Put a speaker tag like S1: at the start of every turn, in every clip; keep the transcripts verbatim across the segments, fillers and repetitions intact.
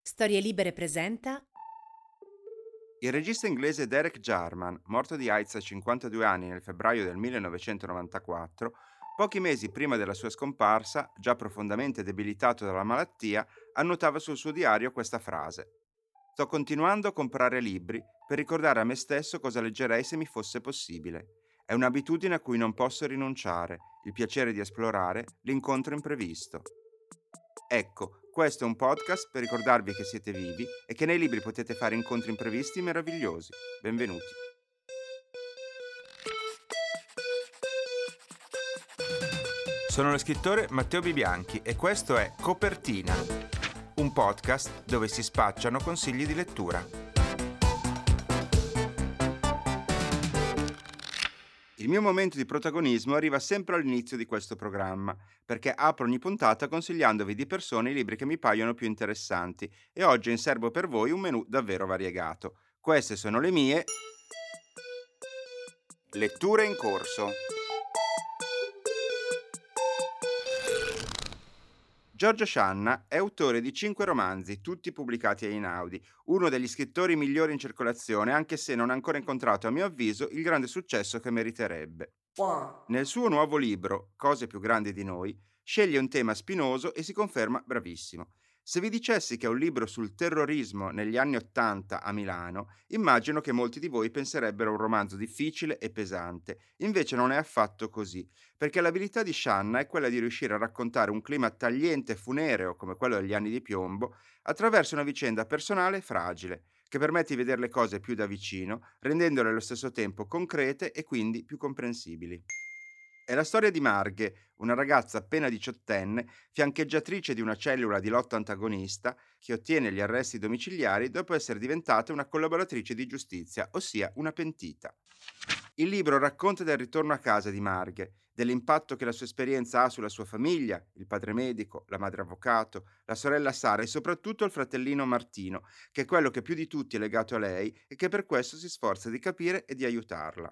S1: Storie Libere presenta.
S2: Il regista inglese Derek Jarman, morto di AIDS a cinquantadue anni nel febbraio del millenovecentonovantaquattro, pochi mesi prima della sua scomparsa, già profondamente debilitato dalla malattia, annotava sul suo diario questa frase: «Sto continuando a comprare libri per ricordare a me stesso cosa leggerei se mi fosse possibile. È un'abitudine a cui non posso rinunciare, il piacere di esplorare, l'incontro imprevisto». Ecco, questo è un podcast per ricordarvi che siete vivi e che nei libri potete fare incontri imprevisti meravigliosi. Benvenuti. Sono lo scrittore Matteo Bibianchi e questo è Copertina, un podcast dove si spacciano consigli di lettura. Il mio momento di protagonismo arriva sempre all'inizio di questo programma, perché apro ogni puntata consigliandovi di persona i libri che mi paiono più interessanti e oggi ho in serbo per voi un menù davvero variegato. Queste sono le mie letture in corso. Giorgio Scianna è autore di cinque romanzi, tutti pubblicati a Einaudi, uno degli scrittori migliori in circolazione, anche se non ha ancora incontrato, a mio avviso, il grande successo che meriterebbe. Nel suo nuovo libro, Cose più grandi di noi, sceglie un tema spinoso e si conferma bravissimo. Se vi dicessi che è un libro sul terrorismo negli anni Ottanta a Milano, immagino che molti di voi penserebbero un romanzo difficile e pesante. Invece non è affatto così, perché l'abilità di Scianna è quella di riuscire a raccontare un clima tagliente e funereo come quello degli anni di piombo attraverso una vicenda personale e fragile, che permette di vedere le cose più da vicino, rendendole allo stesso tempo concrete e quindi più comprensibili. È la storia di Marghe, una ragazza appena diciottenne, fiancheggiatrice di una cellula di lotta antagonista, che ottiene gli arresti domiciliari dopo essere diventata una collaboratrice di giustizia, ossia una pentita. Il libro racconta del ritorno a casa di Marghe, dell'impatto che la sua esperienza ha sulla sua famiglia, il padre medico, la madre avvocato, la sorella Sara e soprattutto il fratellino Martino, che è quello che più di tutti è legato a lei e che per questo si sforza di capire e di aiutarla.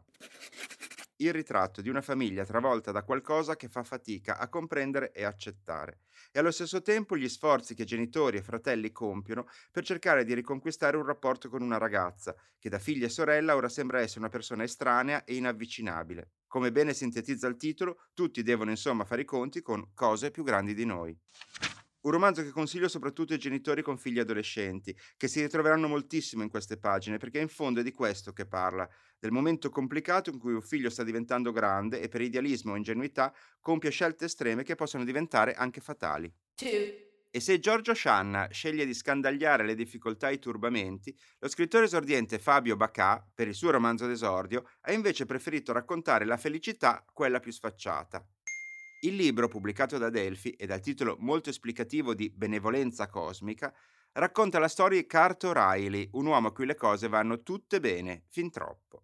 S2: Il ritratto di una famiglia travolta da qualcosa che fa fatica a comprendere e accettare, e allo stesso tempo gli sforzi che genitori e fratelli compiono per cercare di riconquistare un rapporto con una ragazza, che da figlia e sorella ora sembra essere una persona estranea e inavvicinabile. Come bene sintetizza il titolo, tutti devono insomma fare i conti con cose più grandi di noi. Un romanzo che consiglio soprattutto ai genitori con figli adolescenti, che si ritroveranno moltissimo in queste pagine, perché in fondo è di questo che parla, del momento complicato in cui un figlio sta diventando grande e per idealismo o ingenuità compie scelte estreme che possono diventare anche fatali.
S1: Two.
S2: E se Giorgio Scianna sceglie di scandagliare le difficoltà e i turbamenti, lo scrittore esordiente Fabio Bacà, per il suo romanzo d'esordio, ha invece preferito raccontare la felicità, quella più sfacciata. Il libro, pubblicato da Adelphi e dal titolo molto esplicativo di Benevolenza cosmica, racconta la storia di Curt O'Reilly, un uomo a cui le cose vanno tutte bene, fin troppo.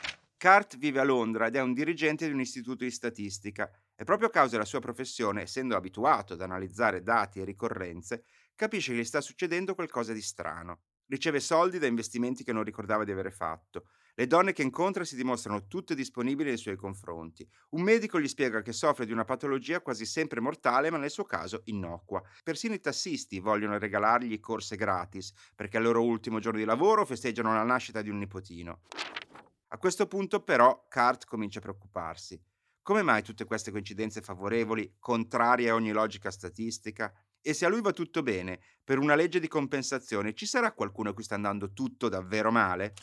S2: Curt vive a Londra ed è un dirigente di un istituto di statistica e proprio a causa della sua professione, essendo abituato ad analizzare dati e ricorrenze, capisce che gli sta succedendo qualcosa di strano. Riceve soldi da investimenti che non ricordava di avere fatto. Le donne che incontra si dimostrano tutte disponibili nei suoi confronti. Un medico gli spiega che soffre di una patologia quasi sempre mortale, ma nel suo caso innocua. Persino i tassisti vogliono regalargli corse gratis, perché al loro ultimo giorno di lavoro festeggiano la nascita di un nipotino. A questo punto però Curt comincia a preoccuparsi. Come mai tutte queste coincidenze favorevoli, contrarie a ogni logica statistica? E se a lui va tutto bene, per una legge di compensazione, ci sarà qualcuno a cui sta andando tutto davvero male?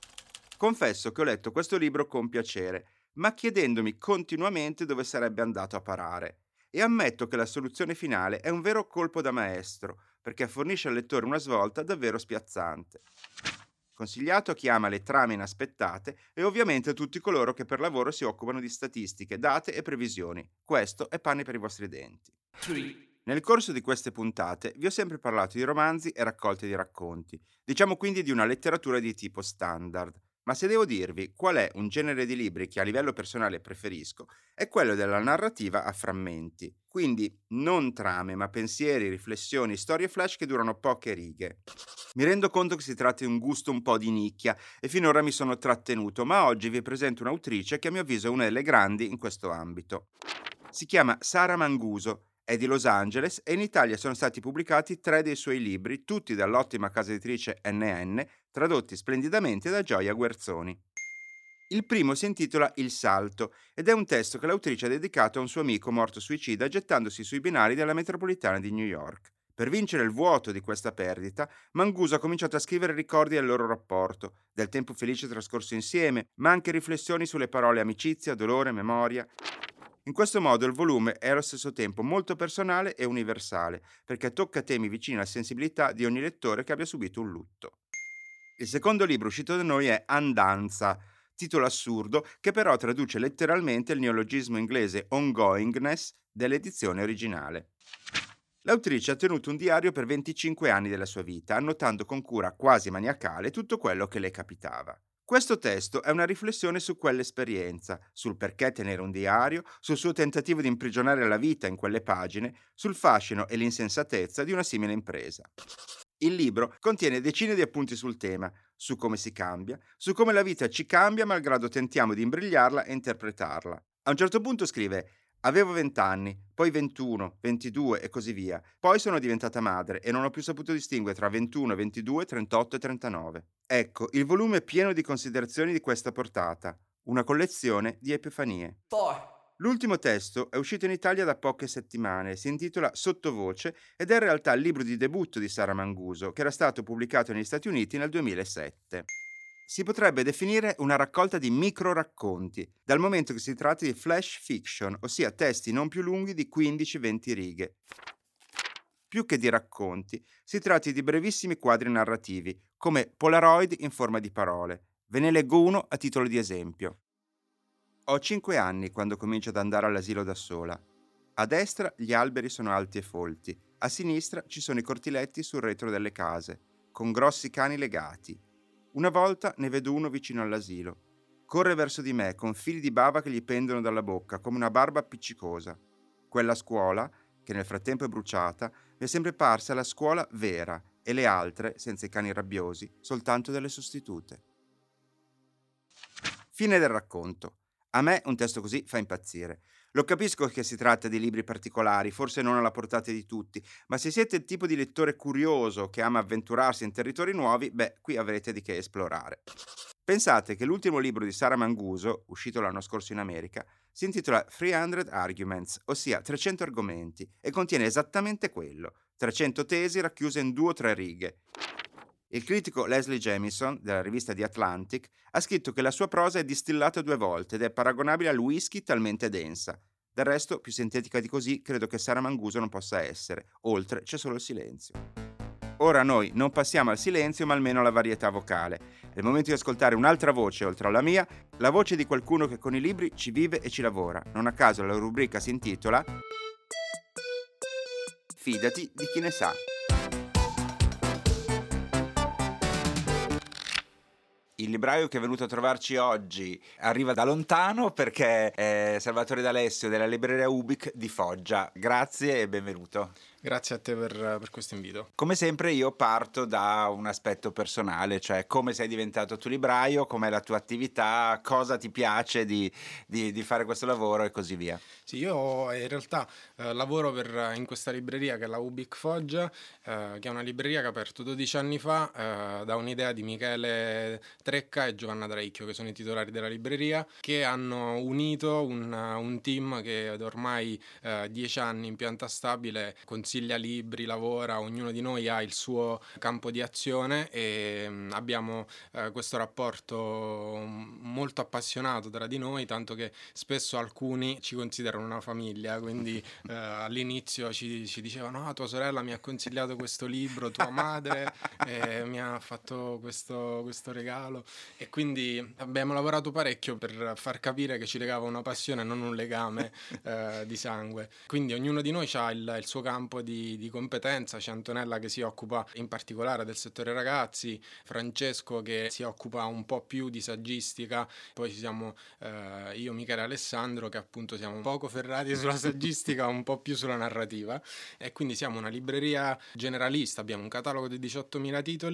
S2: Confesso che ho letto questo libro con piacere, ma chiedendomi continuamente dove sarebbe andato a parare. E ammetto che la soluzione finale è un vero colpo da maestro, perché fornisce al lettore una svolta davvero spiazzante. Consigliato a chi ama le trame inaspettate e ovviamente a tutti coloro che per lavoro si occupano di statistiche, date e previsioni. Questo è pane per i vostri denti.
S1: Three.
S2: Nel corso di queste puntate vi ho sempre parlato di romanzi e raccolte di racconti, diciamo quindi di una letteratura di tipo standard. Ma se devo dirvi qual è un genere di libri che a livello personale preferisco, è quello della narrativa a frammenti. Quindi non trame, ma pensieri, riflessioni, storie flash che durano poche righe. Mi rendo conto che si tratta di un gusto un po' di nicchia e finora mi sono trattenuto, ma oggi vi presento un'autrice che a mio avviso è una delle grandi in questo ambito. Si chiama Sara Manguso, È di Los Angeles e in Italia sono stati pubblicati tre dei suoi libri, tutti dall'ottima casa editrice N N, tradotti splendidamente da Gioia Guerzoni. Il primo si intitola Il Salto ed è un testo che l'autrice ha dedicato a un suo amico morto suicida gettandosi sui binari della metropolitana di New York. Per vincere il vuoto di questa perdita, Manguso ha cominciato a scrivere ricordi del loro rapporto, del tempo felice trascorso insieme, ma anche riflessioni sulle parole amicizia, dolore, memoria. In questo modo il volume è allo stesso tempo molto personale e universale, perché tocca temi vicini alla sensibilità di ogni lettore che abbia subito un lutto. Il secondo libro uscito da noi è Andanza, titolo assurdo che però traduce letteralmente il neologismo inglese ongoingness dell'edizione originale. L'autrice ha tenuto un diario per venticinque anni della sua vita, annotando con cura quasi maniacale tutto quello che le capitava. Questo testo è una riflessione su quell'esperienza, sul perché tenere un diario, sul suo tentativo di imprigionare la vita in quelle pagine, sul fascino e l'insensatezza di una simile impresa. Il libro contiene decine di appunti sul tema, su come si cambia, su come la vita ci cambia malgrado tentiamo di imbrigliarla e interpretarla. A un certo punto scrive: avevo venti anni, poi ventuno, ventidue e così via. Poi sono diventata madre e non ho più saputo distinguere tra ventuno, ventidue, trentotto e trentanove. Ecco, il volume è pieno di considerazioni di questa portata, una collezione di epifanie.
S3: Four.
S2: L'ultimo testo è uscito in Italia da poche settimane, si intitola Sottovoce ed è in realtà il libro di debutto di Sara Manguso, che era stato pubblicato negli Stati Uniti nel duemilasette. Si potrebbe definire una raccolta di micro-racconti, dal momento che si tratta di flash fiction, ossia testi non più lunghi di quindici venti righe. Più che di racconti, si tratta di brevissimi quadri narrativi, come Polaroid in forma di parole. Ve ne leggo uno a titolo di esempio. Ho cinque anni quando comincio ad andare all'asilo da sola. A destra gli alberi sono alti e folti, a sinistra ci sono i cortiletti sul retro delle case, con grossi cani legati. Una volta ne vedo uno vicino all'asilo. Corre verso di me con fili di bava che gli pendono dalla bocca, come una barba appiccicosa. Quella scuola, che nel frattempo è bruciata, mi è sempre parsa la scuola vera e le altre, senza i cani rabbiosi, soltanto delle sostitute. Fine del racconto. A me un testo così fa impazzire. Lo capisco che si tratta di libri particolari, forse non alla portata di tutti, ma se siete il tipo di lettore curioso che ama avventurarsi in territori nuovi, beh, qui avrete di che esplorare. Pensate che l'ultimo libro di Sara Manguso, uscito l'anno scorso in America, si intitola trecento Arguments, ossia trecento argomenti, e contiene esattamente quello, trecento tesi racchiuse in due o tre righe. Il critico Leslie Jamison, della rivista The Atlantic, ha scritto che la sua prosa è distillata due volte ed è paragonabile al whisky talmente densa. Del resto, più sintetica di così, credo che Sara Manguso non possa essere. Oltre, c'è solo il silenzio. Ora noi non passiamo al silenzio, ma almeno alla varietà vocale. È il momento di ascoltare un'altra voce oltre alla mia, la voce di qualcuno che con i libri ci vive e ci lavora. Non a caso la rubrica si intitola Fidati di chi ne sa. Il libraio che è venuto a trovarci oggi arriva da lontano perché è Salvatore D'Alessio della libreria Ubik di Foggia. Grazie e benvenuto.
S3: Grazie a te per, per questo invito.
S2: Come sempre io parto da un aspetto personale, cioè come sei diventato tu libraio, com'è la tua attività, cosa ti piace di, di, di fare questo lavoro e così via.
S3: Sì, io in realtà eh, lavoro per, in questa libreria che è la Ubik Foggia, eh, che è una libreria che ha aperto dodici anni fa eh, da un'idea di Michele Trecca e Giovanna Draicchio, che sono i titolari della libreria, che hanno unito un, un team che da ormai eh, dieci anni in pianta stabile consiglia libri, lavora, ognuno di noi ha il suo campo di azione e mh, abbiamo eh, questo rapporto molto appassionato tra di noi, tanto che spesso alcuni ci considerano una famiglia, quindi eh, all'inizio ci, ci dicevano no, tua sorella mi ha consigliato questo libro, tua madre eh, mi ha fatto questo, questo regalo, e quindi abbiamo lavorato parecchio per far capire che ci legava una passione, non un legame eh, di sangue. Quindi ognuno di noi ha il, il suo campo di, di competenza. C'è Antonella che si occupa in particolare del settore ragazzi, Francesco che si occupa un po' più di saggistica, poi ci siamo eh, io, Michele e Alessandro, che appunto siamo un poco ferrati sulla saggistica, un po' più sulla narrativa, e quindi siamo una libreria generalista, abbiamo un catalogo di diciottomila titoli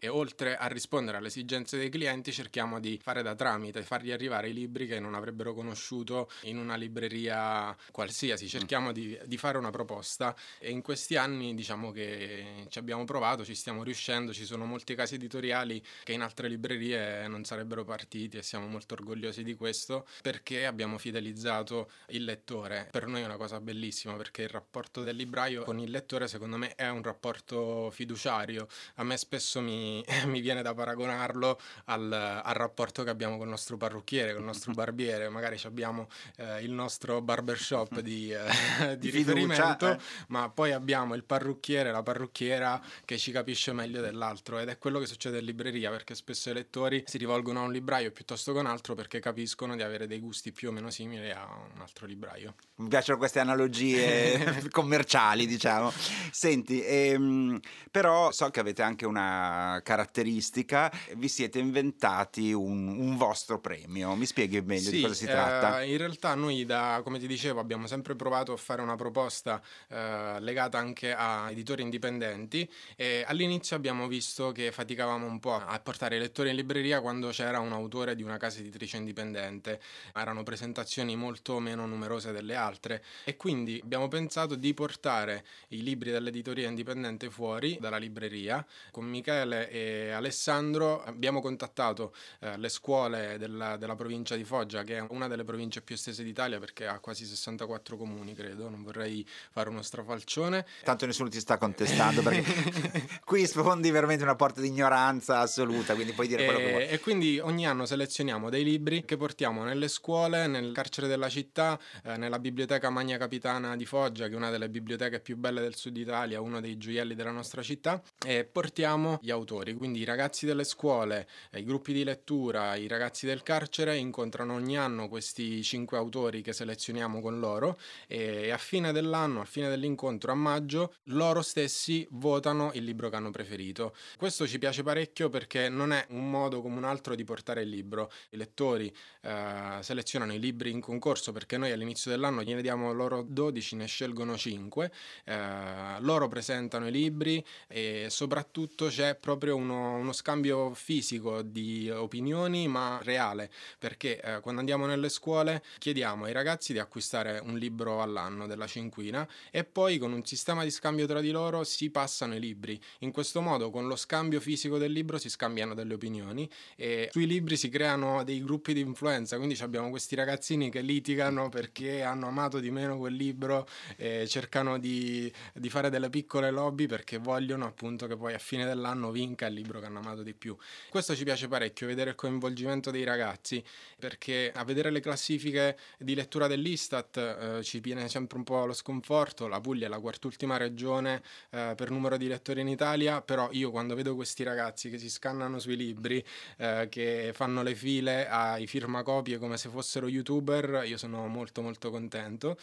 S3: e oltre a rispondere alle esigenze dei clienti cerchiamo di fare da tramite, fargli arrivare i libri che non avrebbero conosciuto in una libreria qualsiasi, cerchiamo di, di fare una proposta e in questi anni diciamo che ci abbiamo provato, ci stiamo riuscendo, ci sono molti casi editoriali che in altre librerie non sarebbero partiti e siamo molto orgogliosi di questo perché abbiamo fidelizzato il lettore. Per noi è una cosa bellissima perché il rapporto del libraio con il lettore secondo me è un rapporto fiduciario. A me spesso mi, mi viene da paragonarlo al, al rapporto che abbiamo con il nostro parrucchiere, con il nostro barbiere, magari abbiamo eh, il nostro barbershop di, eh, di
S4: Di fiducia,
S3: riferimento,
S4: eh.
S3: ma poi abbiamo il parrucchiere, la parrucchiera che ci capisce meglio dell'altro ed è quello che succede in libreria perché spesso i lettori si rivolgono a un libraio piuttosto che un altro perché capiscono di avere dei gusti più o meno simili a un altro libraio.
S4: Mi piacciono queste analogie commerciali, diciamo. Senti, ehm, però so che avete anche una caratteristica, vi siete inventati un, un vostro premio. Mi spieghi meglio
S3: Sì,
S4: di cosa si tratta?
S3: eh, in realtà noi, da, come ti dicevo, abbiamo sempre provato a fare una proposta eh, legata anche a editori indipendenti e all'inizio abbiamo visto che faticavamo un po' a portare i lettori in libreria quando c'era un autore di una casa editrice indipendente. Erano presentazioni molto meno numerose delle altre e quindi abbiamo pensato di portare i libri dell'editoria indipendente fuori dalla libreria. Con Michele e Alessandro abbiamo contattato eh, le scuole della, della provincia di Foggia, che è una delle province più estese d'Italia perché ha quasi sessantaquattro comuni, credo, non vorrei fare uno strafalcione.
S4: Tanto nessuno ti sta contestando perché qui sfondi veramente una porta di ignoranza assoluta, quindi puoi dire quello che vuoi.
S3: E, e quindi ogni anno selezioniamo dei libri che portiamo nelle scuole, nel carcere della città, eh, nella biblioteca Magna Capitana di Foggia, che è una delle biblioteche più belle del sud Italia, uno dei gioielli della nostra città, e portiamo gli autori, quindi i ragazzi delle scuole, eh, i gruppi di lettura, i ragazzi del carcere incontrano ogni anno questi cinque autori che selezioniamo con loro e a fine dell'anno, al fine dell'incontro a maggio, loro stessi votano il libro che hanno preferito. Questo ci piace parecchio perché non è un modo come un altro di portare il libro. I lettori eh, selezionano i libri in concorso perché noi all'inizio dell'anno gliene diamo loro dodici, ne scelgono cinque, eh, loro presentano i libri e soprattutto c'è proprio uno, uno scambio fisico di opinioni ma reale perché eh, quando andiamo nelle scuole chiediamo ai ragazzi di acquistare un libro all'anno della cinquina e poi con un sistema di scambio tra di loro si passano i libri. In questo modo con lo scambio fisico del libro si scambiano delle opinioni e sui libri si creano dei gruppi di influenza, quindi abbiamo questi ragazzini che litigano perché hanno amato di meno quel libro e cercano di, di fare delle piccole lobby perché vogliono appunto che poi a fine dell'anno vinca il libro che hanno amato di più. Questo ci piace parecchio, vedere il coinvolgimento dei ragazzi, perché a vedere le classifiche di lettura dell'Istat eh, ci viene sempre un po' lo sconforto. La Puglia è la quart'ultima regione eh, per numero di lettori in Italia, però io quando vedo questi ragazzi che si scannano sui libri, eh, che fanno le file ai firmacopie come se fossero youtuber, io sono molto molto contento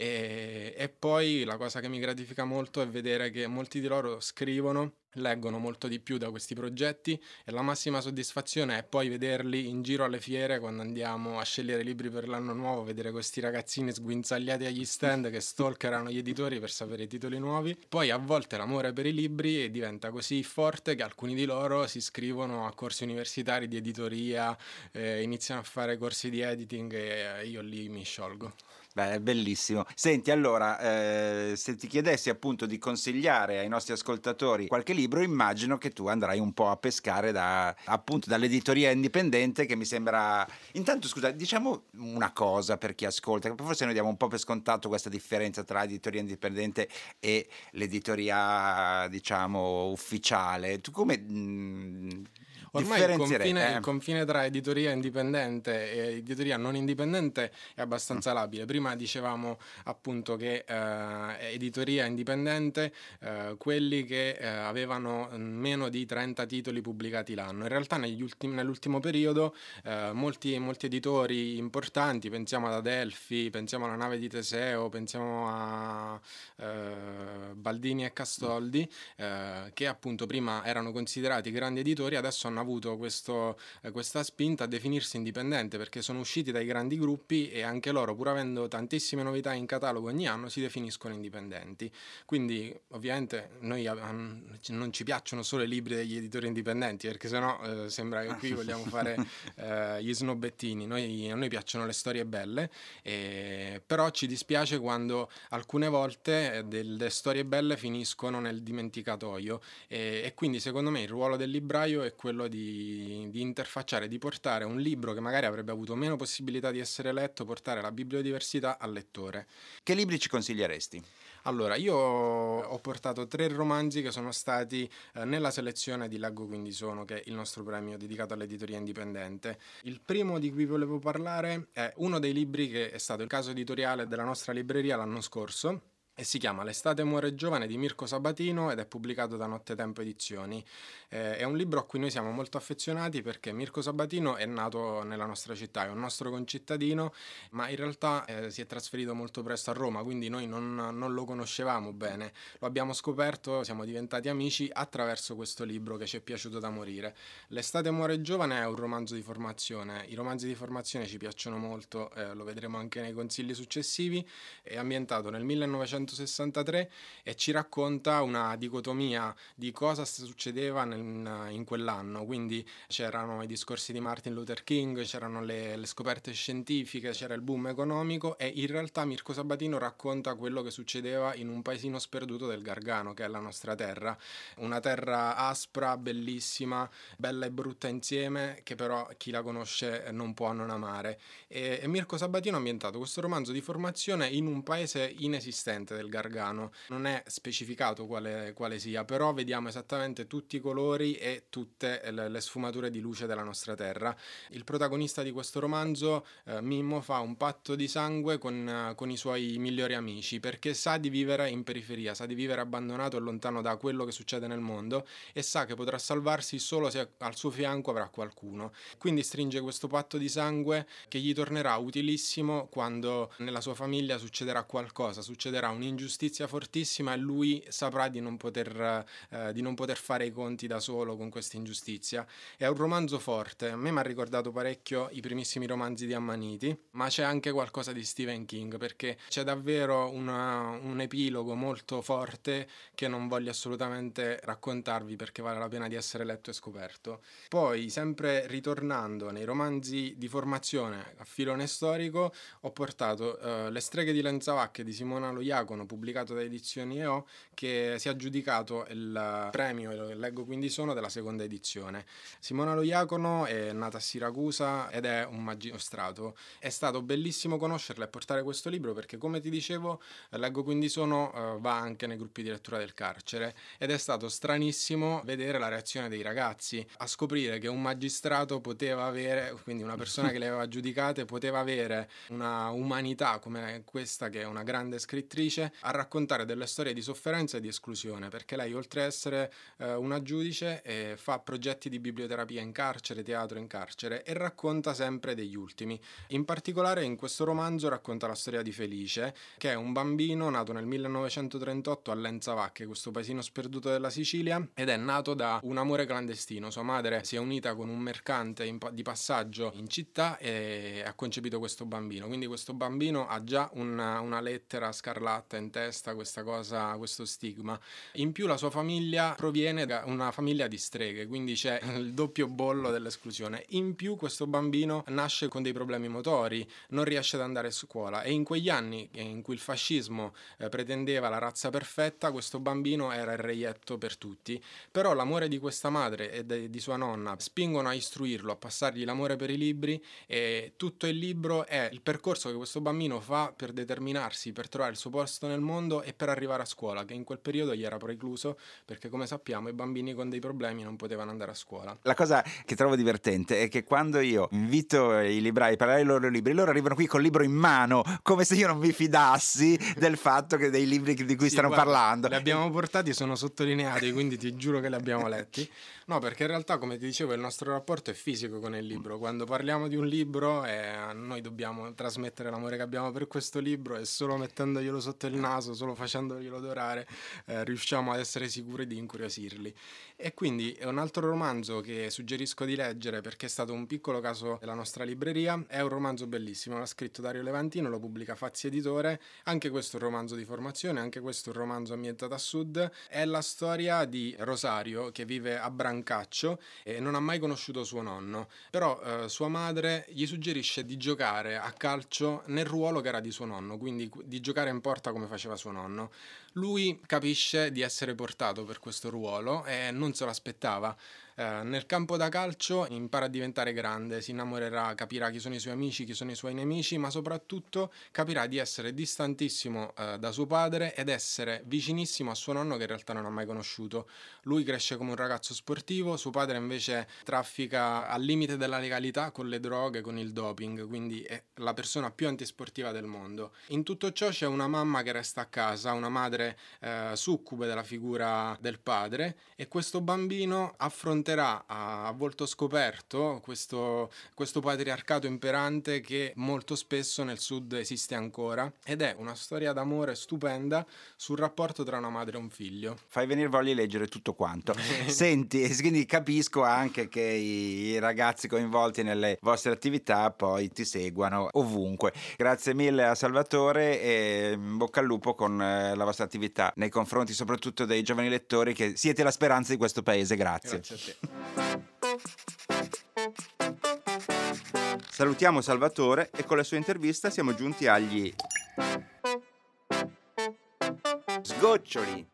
S3: e, e poi la cosa che mi gratifica molto è vedere che molti di loro scrivono, leggono molto di più da questi progetti e la massima soddisfazione è poi vederli in giro alle fiere quando andiamo a scegliere libri per l'anno nuovo, vedere questi ragazzini sguinzagliati agli stand che stalkerano gli editori per sapere i titoli nuovi. Poi a volte l'amore per i libri diventa così forte che alcuni di loro si iscrivono a corsi universitari di editoria, eh, iniziano a fare corsi di editing e io lì mi sciolgo.
S4: Beh, è bellissimo. Senti, allora, eh, se ti chiedessi appunto di consigliare ai nostri ascoltatori qualche libro, immagino che tu andrai un po' a pescare da, appunto dall'editoria indipendente, che mi sembra... Intanto, scusa, diciamo una cosa per chi ascolta, che forse noi diamo un po' per scontato questa differenza tra l'editoria indipendente e l'editoria, diciamo, ufficiale. Tu come... Mh,
S3: Ormai il confine,
S4: eh.
S3: il confine tra editoria indipendente e editoria non indipendente è abbastanza
S4: Mm.
S3: labile. Prima dicevamo appunto che eh, editoria indipendente, eh, quelli che eh, avevano meno di trenta titoli pubblicati l'anno. In realtà negli ultimi, nell'ultimo periodo eh, molti, molti editori importanti, pensiamo ad Adelphi, pensiamo alla Nave di Teseo, pensiamo a eh, Baldini e Castoldi, eh, che appunto prima erano considerati grandi editori, adesso hanno avuto questo, eh, questa spinta a definirsi indipendente, perché sono usciti dai grandi gruppi e anche loro, pur avendo tantissime novità in catalogo ogni anno, si definiscono indipendenti. Quindi ovviamente noi a- non ci piacciono solo i libri degli editori indipendenti, perché sennò eh, sembra che qui vogliamo fare eh, gli snobbettini. Noi, a noi piacciono le storie belle, eh, però ci dispiace quando alcune volte eh, delle storie belle finiscono nel dimenticatoio, e, e quindi secondo me il ruolo del libraio è quello di, di interfacciare, di portare un libro che magari avrebbe avuto meno possibilità di essere letto, portare la bibliodiversità al lettore.
S4: Che libri ci consiglieresti?
S3: Allora, io ho portato tre romanzi che sono stati eh, nella selezione di Leggo Quindi Sono, che è il nostro premio dedicato all'editoria indipendente. Il primo di cui volevo parlare è uno dei libri che è stato il caso editoriale della nostra libreria l'anno scorso, e si chiama L'estate muore giovane di Mirko Sabatino ed è pubblicato da Nottetempo Edizioni. Eh, è un libro a cui noi siamo molto affezionati perché Mirko Sabatino è nato nella nostra città, è un nostro concittadino, ma in realtà eh, si è trasferito molto presto a Roma, quindi noi non, non lo conoscevamo bene. Lo abbiamo scoperto, siamo diventati amici attraverso questo libro che ci è piaciuto da morire. L'estate muore giovane è un romanzo di formazione. I romanzi di formazione ci piacciono molto, eh, lo vedremo anche nei consigli successivi. È ambientato nel millenovecentosessantatré e ci racconta una dicotomia di cosa succedeva nel, in quell'anno. Quindi c'erano i discorsi di Martin Luther King, c'erano le, le scoperte scientifiche, c'era il boom economico, e in realtà Mirko Sabatino racconta quello che succedeva in un paesino sperduto del Gargano, che è la nostra terra, una terra aspra, bellissima, bella e brutta insieme, che però chi la conosce non può non amare. E, e Mirko Sabatino ha ambientato questo romanzo di formazione in un paese inesistente del Gargano. Non è specificato quale, quale sia, però vediamo esattamente tutti i colori e tutte le, le sfumature di luce della nostra terra. Il protagonista di questo romanzo, eh, Mimmo, fa un patto di sangue con, eh, con i suoi migliori amici, perché sa di vivere in periferia, sa di vivere abbandonato e lontano da quello che succede nel mondo, e sa che potrà salvarsi solo se al suo fianco avrà qualcuno. Quindi stringe questo patto di sangue che gli tornerà utilissimo quando nella sua famiglia succederà qualcosa, succederà un'ingiustizia fortissima e lui saprà di non poter, eh, di non poter fare i conti da solo con questa ingiustizia. È un romanzo forte, a me mi ha ricordato parecchio i primissimi romanzi di Ammaniti, ma c'è anche qualcosa di Stephen King, perché c'è davvero una, un epilogo molto forte che non voglio assolutamente raccontarvi perché vale la pena di essere letto e scoperto. Poi, sempre ritornando nei romanzi di formazione a filone storico, ho portato uh, Le streghe di Lenzavacche di Simona Lo Iacono, pubblicato da Edizioni E O, che si è aggiudicato il premio Leggo Quindi Sono della seconda edizione. Simona Lo Iacono è nata a Siracusa ed è un magistrato. È stato bellissimo conoscerla e portare questo libro perché, come ti dicevo, Leggo Quindi Sono uh, va anche nei gruppi di lettura del carcere, ed è stato stranissimo vedere la reazione dei ragazzi a scoprire che un magistrato poteva avere, quindi una persona che le aveva giudicate, poteva avere una umanità come questa, che è una grande scrittrice, a raccontare delle storie di sofferenza e di esclusione, perché lei, oltre a essere eh, una giudice, eh, fa progetti di biblioterapia in carcere, teatro in carcere, e racconta sempre degli ultimi. In particolare in questo romanzo racconta la storia di Felice, che è un bambino nato nel millenovecentotrentotto a Lenzavacche, questo paesino sperduto della Sicilia, ed è nato da un amore clandestino. Sua madre si è unita con un mercante in, di passaggio in città e ha concepito questo bambino. Quindi questo bambino ha già una, una lettera scarlatta in testa, questa cosa, questo stigma. In più la sua famiglia proviene da una famiglia di streghe, quindi c'è il doppio bollo dell'esclusione. In più questo bambino nasce con dei problemi motori, non riesce ad andare a scuola, e in quegli anni in cui il fascismo eh, pretendeva la razza perfetta, questo bambino era il reietto per tutti. Però l'amore di questa madre e de, di sua nonna spingono a istruirlo, a passargli l'amore per i libri, e tutto il libro è il percorso che questo bambino fa per determinarsi, per trovare il suo posto nel mondo e per arrivare a scuola, che in quel periodo gli era precluso perché, come sappiamo, i bambini con dei problemi non potevano andare a scuola.
S4: La cosa che trovo divertente è che quando io invito i librai a parlare dei loro libri, loro arrivano qui col libro in mano, come se io non mi fidassi del fatto che dei libri di cui
S3: Sì,
S4: stanno
S3: guarda,
S4: parlando.
S3: Li abbiamo portati, sono sottolineati, quindi ti giuro che li abbiamo letti. No, perché in realtà, come ti dicevo, il nostro rapporto è fisico con il libro. Quando parliamo di un libro, eh, noi dobbiamo trasmettere l'amore che abbiamo per questo libro, e solo mettendoglielo sotto sotto il naso, solo facendoglielo odorare, eh, riusciamo ad essere sicuri di incuriosirli. E quindi è un altro romanzo che suggerisco di leggere perché è stato un piccolo caso della nostra libreria. È un romanzo bellissimo, l'ha scritto Dario Levantino, lo pubblica Fazzi Editore. Anche questo è un romanzo di formazione, anche questo è un romanzo ambientato a sud. È la storia di Rosario che vive a Brancaccio e non ha mai conosciuto suo nonno, però eh, sua madre gli suggerisce di giocare a calcio nel ruolo che era di suo nonno, quindi di giocare in porta come faceva suo nonno. Lui capisce di essere portato per questo ruolo e non se lo aspettava. Eh, nel campo da calcio impara a diventare grande, si innamorerà, capirà chi sono i suoi amici, chi sono i suoi nemici, ma soprattutto capirà di essere distantissimo eh, da suo padre ed essere vicinissimo a suo nonno che in realtà non ha mai conosciuto. Lui cresce come un ragazzo sportivo, suo padre invece traffica al limite della legalità con le droghe, con il doping, quindi è la persona più antisportiva del mondo. In tutto ciò c'è una mamma che resta a casa, una madre eh, succube della figura del padre, e questo bambino affronterà a, a volto scoperto questo, questo patriarcato imperante che molto spesso nel sud esiste ancora, ed è una storia d'amore stupenda sul rapporto tra una madre e un figlio.
S4: Fai venire voglia di leggere tutto quanto. Senti, quindi capisco anche che i ragazzi coinvolti nelle vostre attività poi ti seguano ovunque. Grazie mille a Salvatore e in bocca al lupo con la vostra attività nei confronti soprattutto dei giovani lettori, che siete la speranza di questo paese. Grazie.
S3: Grazie a te.
S2: Salutiamo Salvatore e con la sua intervista siamo giunti agli sgoccioli.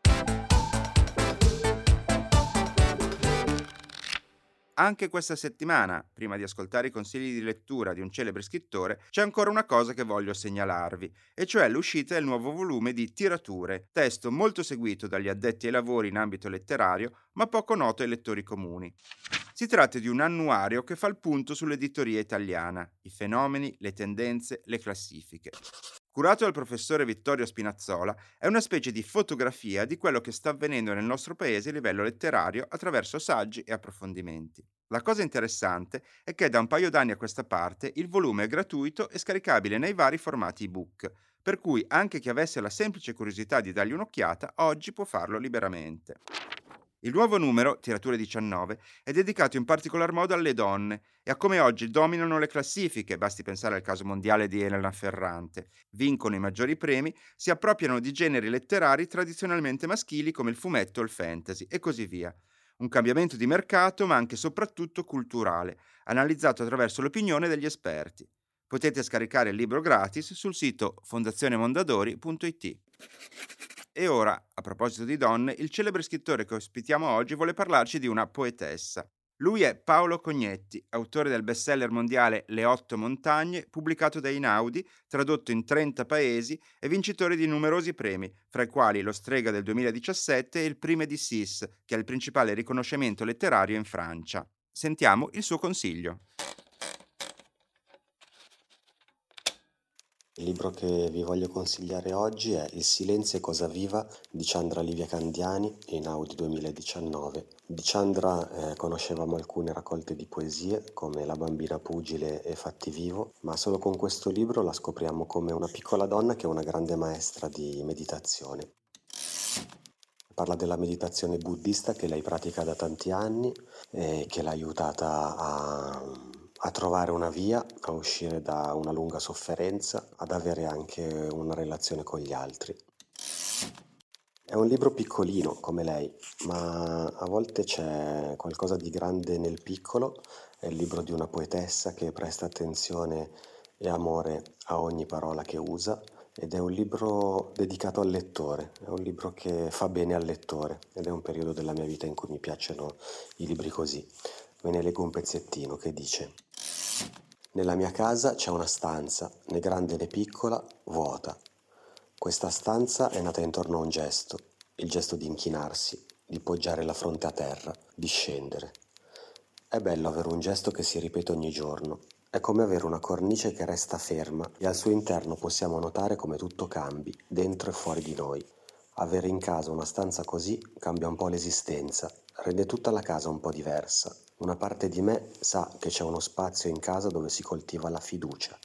S2: Anche questa settimana, prima di ascoltare i consigli di lettura di un celebre scrittore, c'è ancora una cosa che voglio segnalarvi, e cioè l'uscita del nuovo volume di Tirature, testo molto seguito dagli addetti ai lavori in ambito letterario, ma poco noto ai lettori comuni. Si tratta di un annuario che fa il punto sull'editoria italiana, i fenomeni, le tendenze, le classifiche. Curato dal professore Vittorio Spinazzola, è una specie di fotografia di quello che sta avvenendo nel nostro paese a livello letterario attraverso saggi e approfondimenti. La cosa interessante è che da un paio d'anni a questa parte il volume è gratuito e scaricabile nei vari formati ebook, per cui anche chi avesse la semplice curiosità di dargli un'occhiata oggi può farlo liberamente. Il nuovo numero, Tirature diciannove, è dedicato in particolar modo alle donne e a come oggi dominano le classifiche, basti pensare al caso mondiale di Elena Ferrante, vincono i maggiori premi, si appropriano di generi letterari tradizionalmente maschili come il fumetto o il fantasy e così via. Un cambiamento di mercato ma anche e soprattutto culturale, analizzato attraverso l'opinione degli esperti. Potete scaricare il libro gratis sul sito fondazione mondadori punto it. E ora, a proposito di donne, il celebre scrittore che ospitiamo oggi vuole parlarci di una poetessa. Lui è Paolo Cognetti, autore del bestseller mondiale Le otto montagne, pubblicato da Einaudi, tradotto in trenta paesi e vincitore di numerosi premi, fra i quali lo Strega del duemiladiciassette e il Prime di Sis, che è il principale riconoscimento letterario in Francia. Sentiamo il suo consiglio.
S5: Il libro che vi voglio consigliare oggi è Il silenzio è cosa viva di Chandra Livia Candiani, Einaudi duemiladiciannove. Di Chandra eh, conoscevamo alcune raccolte di poesie come La bambina pugile e Fatti vivo, ma solo con questo libro la scopriamo come una piccola donna che è una grande maestra di meditazione. Parla della meditazione buddista che lei pratica da tanti anni e che l'ha aiutata a... a trovare una via, a uscire da una lunga sofferenza, ad avere anche una relazione con gli altri. È un libro piccolino come lei, ma a volte c'è qualcosa di grande nel piccolo. È il libro di una poetessa che presta attenzione e amore a ogni parola che usa, ed è un libro dedicato al lettore, è un libro che fa bene al lettore, ed è un periodo della mia vita in cui mi piacciono i libri così. Ve ne leggo un pezzettino che dice: nella mia casa c'è una stanza, né grande né piccola, vuota. Questa stanza è nata intorno a un gesto, il gesto di inchinarsi, di poggiare la fronte a terra, di scendere. È bello avere un gesto che si ripete ogni giorno. È come avere una cornice che resta ferma e al suo interno possiamo notare come tutto cambi, dentro e fuori di noi. Avere in casa una stanza così cambia un po' l'esistenza, rende tutta la casa un po' diversa. Una parte di me sa che c'è uno spazio in casa dove si coltiva la fiducia.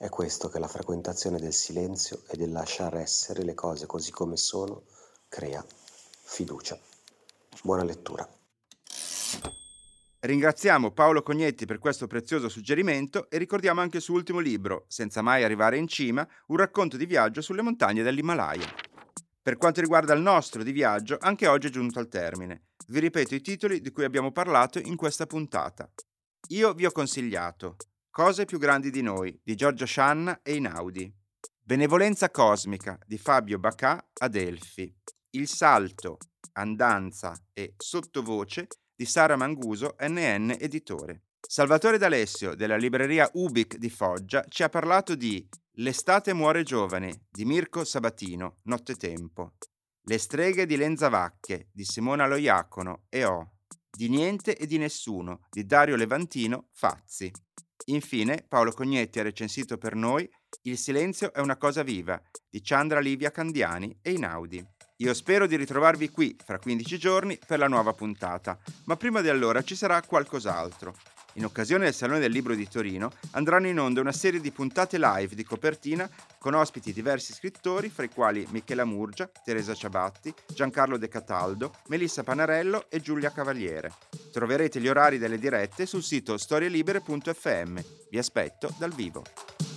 S5: È questo che la frequentazione del silenzio e del lasciare essere le cose così come sono crea fiducia. Buona lettura.
S2: Ringraziamo Paolo Cognetti per questo prezioso suggerimento e ricordiamo anche il suo ultimo libro, Senza mai arrivare in cima, un racconto di viaggio sulle montagne dell'Himalaya. Per quanto riguarda il nostro di viaggio, anche oggi è giunto al termine. Vi ripeto i titoli di cui abbiamo parlato in questa puntata. Io vi ho consigliato Cose più grandi di noi, di Giorgio Scianna e Einaudi. Benevolenza cosmica, di Fabio Bacà, Adelphi. Il salto, Andanza e Sottovoce, di Sara Manguso, N N Editore. Salvatore D'Alessio, della libreria Ubic di Foggia, ci ha parlato di L'estate muore giovane, di Mirko Sabatino, Nottetempo. Le streghe di Lenzavacche, di Simona Loiacono, E O. Di Niente e di Nessuno, di Dario Levantino, Fazzi. Infine, Paolo Cognetti ha recensito per noi Il silenzio è una cosa viva, di Chandra Livia Candiani e Einaudi. Io spero di ritrovarvi qui fra quindici giorni per la nuova puntata, ma prima di allora ci sarà qualcos'altro. In occasione del Salone del Libro di Torino andranno in onda una serie di puntate live di copertina con ospiti diversi scrittori, fra i quali Michela Murgia, Teresa Ciabatti, Giancarlo De Cataldo, Melissa Panarello e Giulia Cavaliere. Troverete gli orari delle dirette sul sito storielibere punto effe emme. Vi aspetto dal vivo.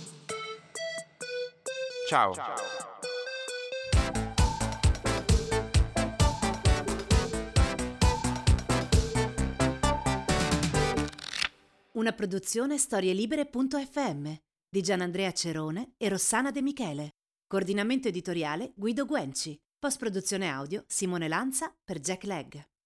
S2: Ciao. Ciao.
S1: Una produzione storielibere punto effe emme di Gianandrea Cerone e Rossana De Michele. Coordinamento editoriale Guido Guenci. Post-produzione audio Simone Lanza per Jack Legg.